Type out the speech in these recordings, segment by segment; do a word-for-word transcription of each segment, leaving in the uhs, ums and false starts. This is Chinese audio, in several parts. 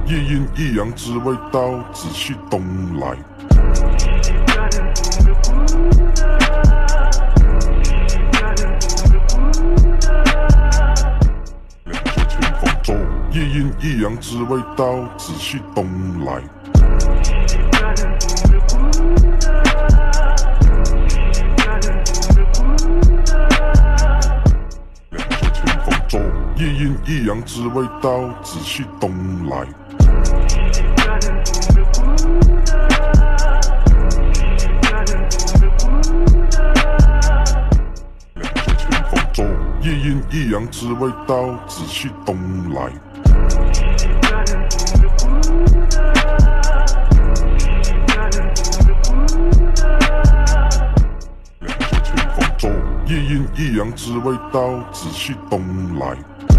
一阴一阳之味道，仔细东来。两袖清风走，一阴一阳之味道，仔细东来。两袖清风走，一阴一阳之味道，仔细东来。一阴一阳之味道，仔细东来。两袖清风走，一阴一阳之味道，仔细东来。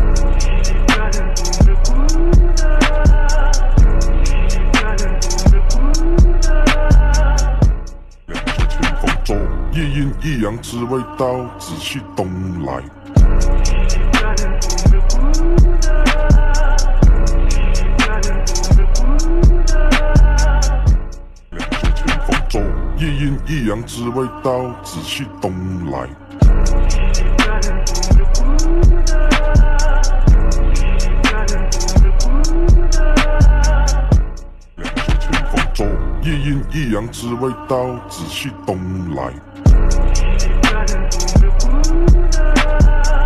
两袖清风走，一阴一阳之味道，仔细东来。两袖清风走，一阴一阳之味道，仔细东来。两袖清风走，一阴一阳之味道，仔细东来。